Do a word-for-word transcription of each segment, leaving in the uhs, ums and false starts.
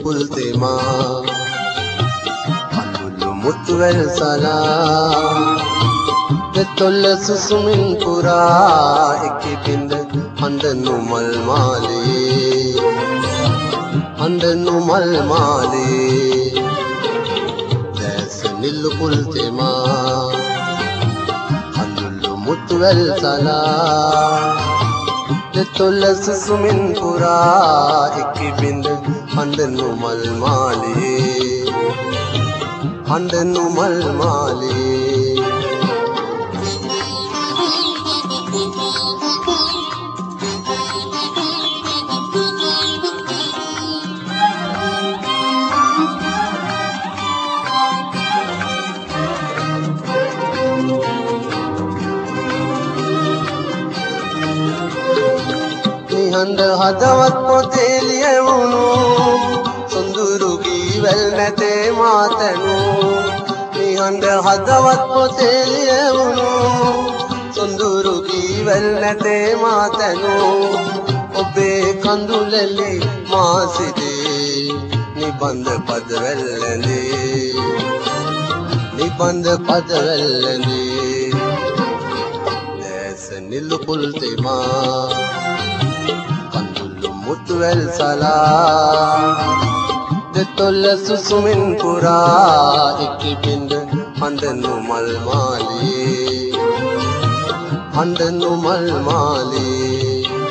නිලුපුල් තෙමා කඳුළු මුතු වැල් සලා දෙතොල්ල සුසුමින් පුරා එකි බින්ද හඬනු මල් මාලේ හඬනු මල් මාලේ දැස නිලුපුල් තෙමා කඳුළු මුතු වැල් සලා දෙතොල්ල සුසුමින් පුරා එකි බින්ද හඬනු මල් මාලේ හඬනු මල් මාලේ නිහඬ හදවත් පොතේ ලියවුණු සොඳුරු ගීවැල් නැතේ මාතනු නිහඬ හදවත් පොතේ ලියවුණු සොඳුරු ගීවැල් නැතේ මාතනු ඔබේ කඳුලැලි මා සිටේ නිබඳ පදවැල් ඇඳේ නිබඳ පදවැල් ඇඳේ දැස නිලුපුල් තෙමා මුතු වැල් සලා දෙතොල්ල සුසුමින් පුරා එකි බින්ද හඬනු මල් මාලේ හඬනු මල් මාලේ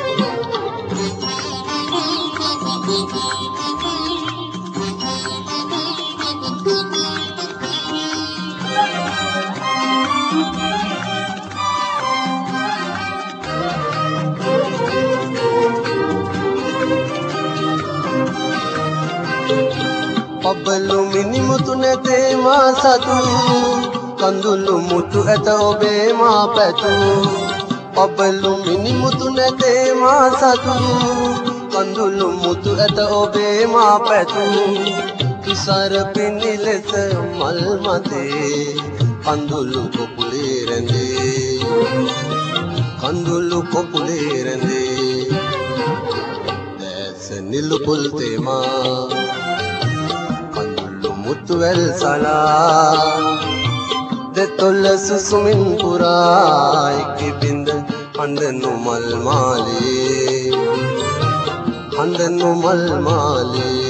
පබ්බලු මිනිමුතු නැතේ මා සතු කඳුළු මුතු ඇත ඔබේ මා පැතු පබ්බලු මිනිමුතු නැතේ මා සතු කඳුළු මුතු ඇත ඔබේ මා පැතු කිසර පිණි ලෙස මල් මතේ කඳුළු කොපුලේ රැඳේ කඳුළු කොපුලේ රැඳේ දැස නිලුපුල් තෙමා මුතු වැල් සලා දෙතොල්ල සුසුමින් පුරා එකි බින්ද හඬනු මල් මාලේ හඬනු මල් මාලේ